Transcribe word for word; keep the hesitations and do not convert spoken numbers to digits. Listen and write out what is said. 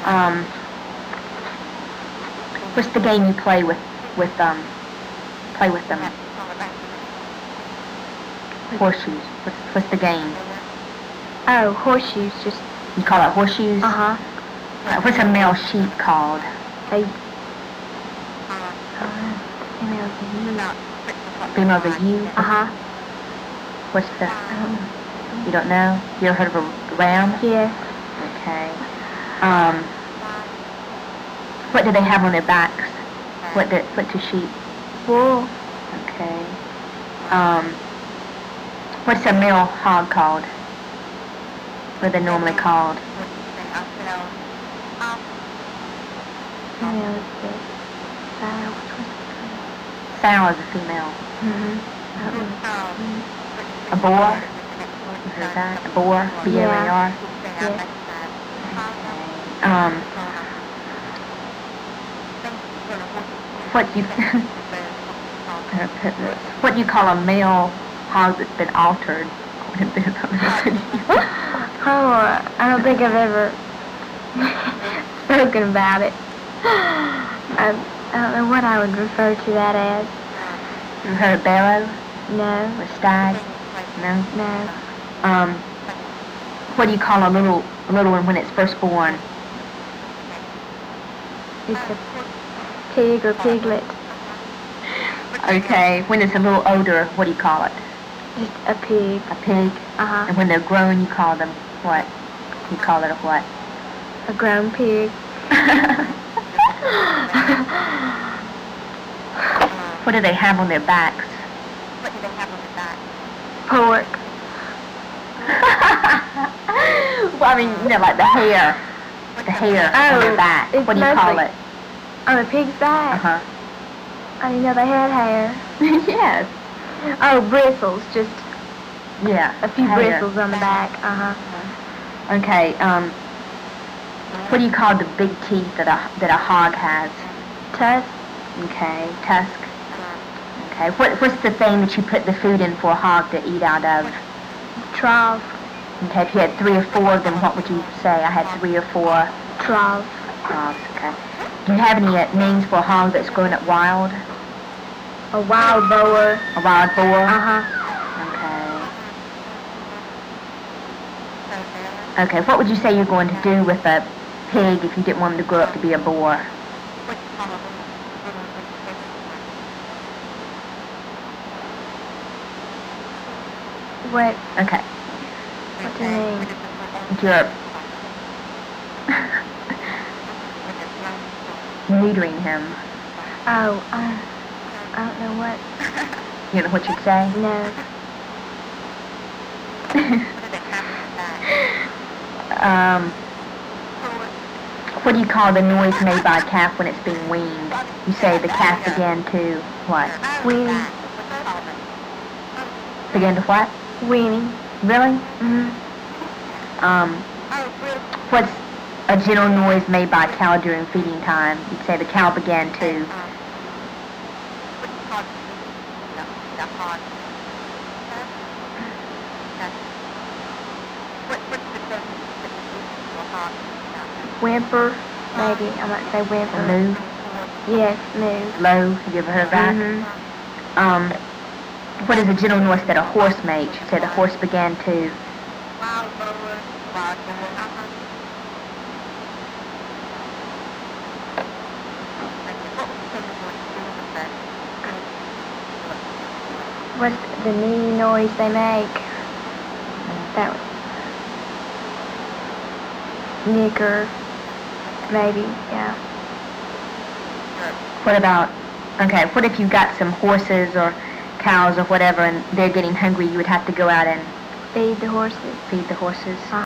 Um, what's the game you play with, with, um, play with them? Horseshoes. What's, what's the game? Oh, horseshoes, just... You call it horseshoes? Uh-huh. Uh, what's a male sheep called? A... Uh, female's a ewe. Female's a ewe? Uh-huh. What's the... Um, You don't know? You ever heard of a ram? yeah. Okay. Um, what do they have on their backs? What do, what do sheep? Wool. Okay. Um, what's a male hog called? What are they normally called? Female is the sow. Sow is a female. Mm-hmm. A boar? You heard that? A boar? B O A R? Yeah. Um, what do you... what do you call a male hog that's been altered? Oh, I don't think I've ever spoken about it. I, I don't know what I would refer to that as. You heard of barrow? No. Or stag? No? No. Um, what do you call a little a little one when it's first born? It's a pig or piglet. Okay. When it's a little older, what do you call it? Just a pig. A pig? Uh-huh. And when they're grown, you call them what? You call it a what? A grown pig. What do they have on their backs? Pork. Well, I mean, you know, like the hair. The hair on their Oh, back. it's What do you call mostly- it? On a pig's back? Uh-huh. I didn't know they had hair. Yes. Oh, bristles. Just Yeah. a few hair. bristles on the back. Uh-huh. Okay, um, what do you call the big teeth that a, that a hog has? Tusk. Okay, tusk. Okay, what, what's the thing that you put the food in for a hog to eat out of? Trough. Okay, if you had three or four of them, what would you say? I had three or four Trough. hogs, okay. Do you have any uh, names for a hog that's grown up wild? A wild boar. A wild boar? Uh-huh. Okay. Okay, what would you say you're going to do with a pig if you didn't want him to grow up to be a boar? What? Okay. What do you mean? You're neutering him. Oh, uh, I don't know what. You know what you'd say? No. um, what do you call the noise made by a calf when it's being weaned? You say the calf began to what? Weaning. Began to what? Weaning. Really? Mm-hmm. Um, what's a gentle noise made by a cow during feeding time? You'd say the cow began to... Whimper. Maybe. I might say whimper. Moo? Yes, moo. Low? Have you ever heard of that? Mm-hmm. Um, what is a gentle noise that a horse makes? You say the horse began to... What's the knee noise they make? That was... Nicker. Maybe, yeah. What about... Okay, what if you got some horses or cows or whatever and they're getting hungry, you would have to go out and Feed the horses. feed the horses?